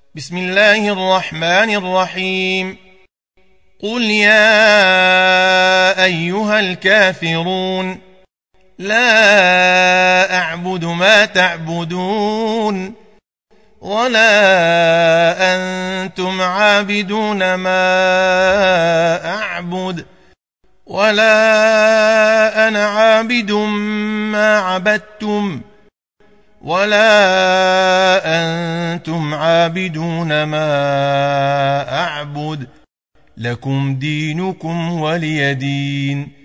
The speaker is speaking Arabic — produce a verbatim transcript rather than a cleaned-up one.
بسم الله الرحمن الرحيم قل يا أيها الكافرون لا أعبد ما تعبدون ولا أنتم عابدون ما أعبد ولا أنا عابد ما عبدتم ولا أنتم عابدون ما أعبد لكم دينكم ولي دين.